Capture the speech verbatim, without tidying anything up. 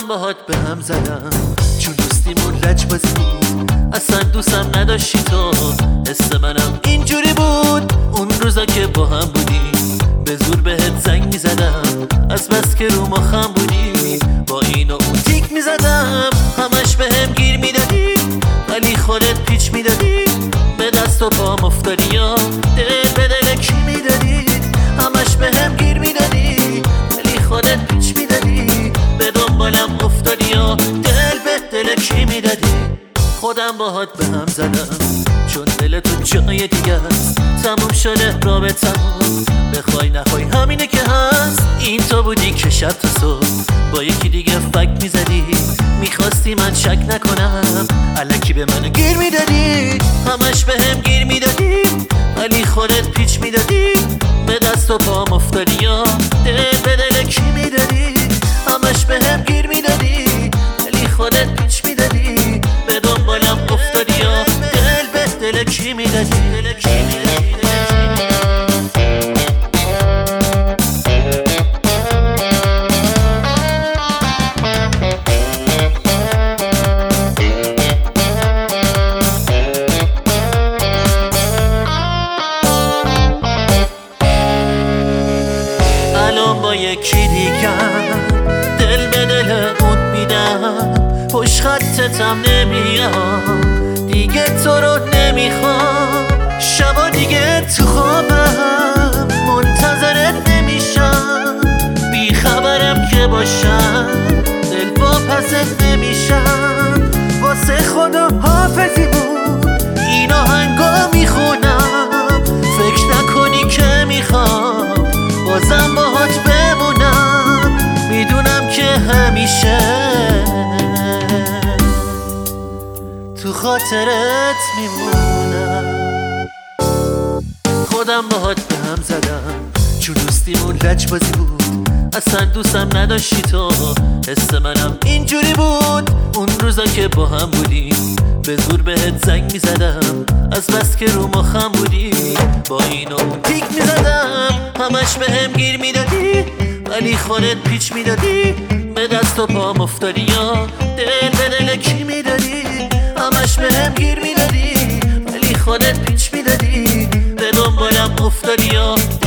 خودم باهات به هم زدم چون دوستیمون لجبازی بود، اصلا دوستم نداشتی تو. حس منم اینجوری بود اون روزا که با هم بودیم، به زور بهت زنگ میزدم از بس که رو ما خم بودی. با این و اون تیک میزدم همش به هم گیر میدادی، ولی خودت پیچ میدادی به دست و پام افتادی یا دل به دل کی میدادی. همش به هم گیر میدادی ولی خودت پیچ میدادی، به دنبالم افتادی یا دل به دل کی میدادی. خودم باهات به هم زدم چون دل تو جای دیگه است، تموم شده رابطمون بخوای نخوای همینه که هست. این تو بودی که شب تا صبح با یکی دیگه فک میزدی، میخواستی من شک نکنم الکی به من گیر میدادی. همش به هم گیر میدادی ولی خودت پیچ میدادی، به دست و پام افتادی یا دل به دل کی میدادی. همش به هم گیر میدادی ولی خودت پیچ میدادی، به دنبالم افتادی یا دل به دل کی میدادی. الان با یکی دیگر دل به دل اون میدم، پشت خطتم نمیام دیگه، تو رو نمیخوام. شبا دیگه تو خوابم منتظرت نمیشم، بی خبرم که باشم دل واپست نمیشم. واسه خدا حافظی بود این آهنگا میخونم، فکر نکنی که میخوام بازم باهات بمونم. میدونم که همیشه تو خاطرت میمونم. خودم باهات به هم زدم چون دوستیمون لجبازی بود، اصلا دوستم نداشتی تو. حس منم اینجوری بود اون روزا که با هم بودیم، به زور بهت زنگ میزدم از بس که رو ما خم بودی. با این و اون تیک میزدم همش به هم گیر میدادی ولی خودت پیچ میدادی، به دست و پام افتادی یا دل به دل کی میدادی. همش به هم گیر میدادی ولی خودت پیچ میدادی، به دنبالم افتادی یا